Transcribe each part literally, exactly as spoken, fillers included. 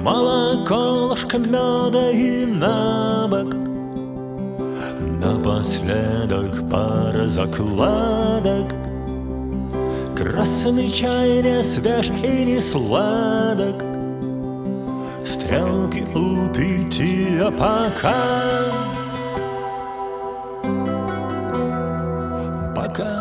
Молоко, ложка меда и на бок. Напоследок пара закладок. Красный чай не свеж и не сладок. Стрелки у пяти, а пока Пока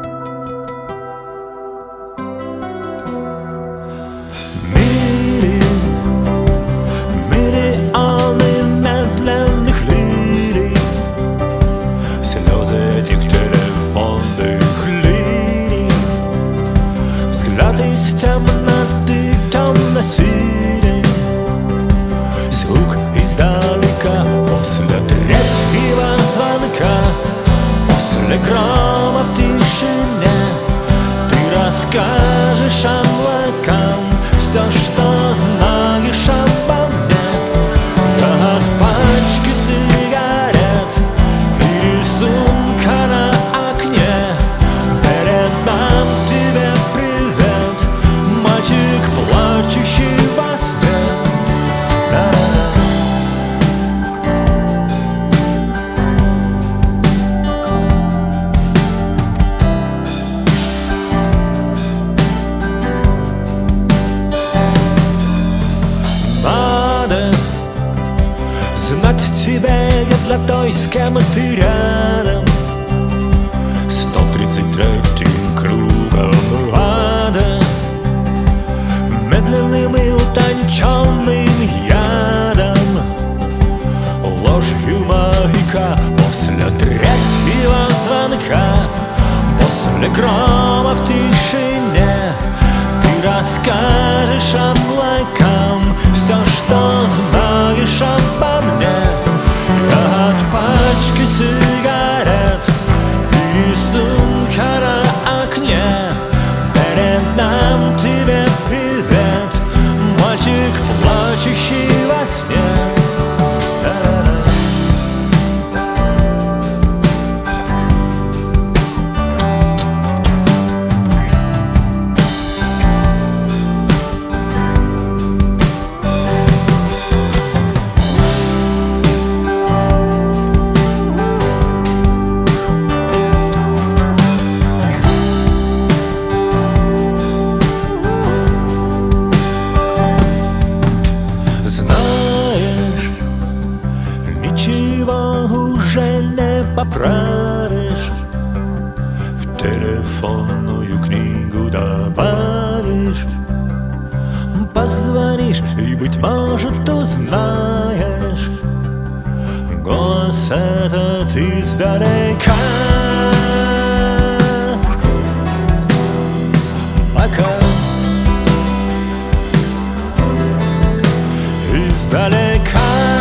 из темноты темно-сирий, звук издалека после третьего звонка, после грома в тишине. Ты расскажешь облакам все, что знаешь обо мне. Я от пачки сигарет и рисунка на окне передам тебе мальчик, плачущий во сне. Да-да-да. Надо знать тебе для той, с кем ты рядом. Сто тридцать третьим кругом ада, медленным и утонченным ядом, ложью маяка после третьего звонка, после грома в тишине. Ты расскажешь облакам все, что знаешь обо мне. Я от пачки сигарет и рисунка на окне передам тебе привет, мальчик, плачущий во сне. Уже не поправишь, в телефонную книгу добавишь, позвонишь и, быть может, узнаешь голос этот издалека. Пока издалека.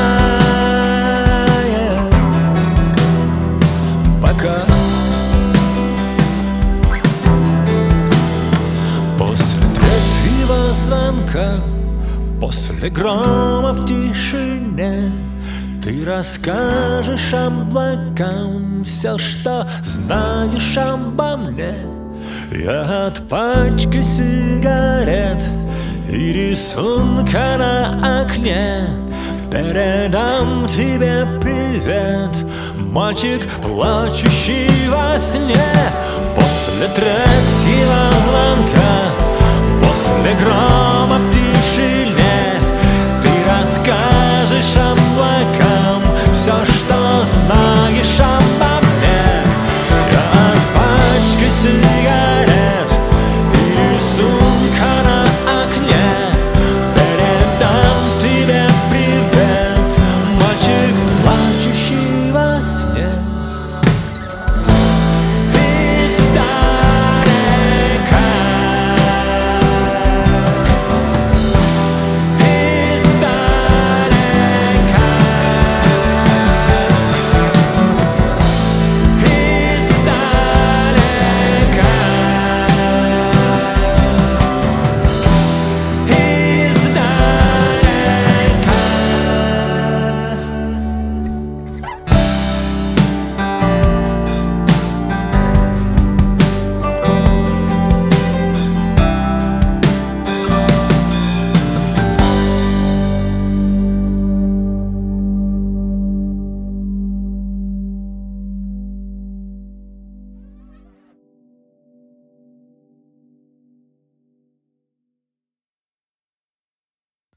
После третьего звонка, после грома в тишине, ты расскажешь облакам все, что знаешь обо мне. Я от пачки сигарет и рисунка на окне передам тебе привет, мальчик, плачущий во сне. После третьего звонка, после грома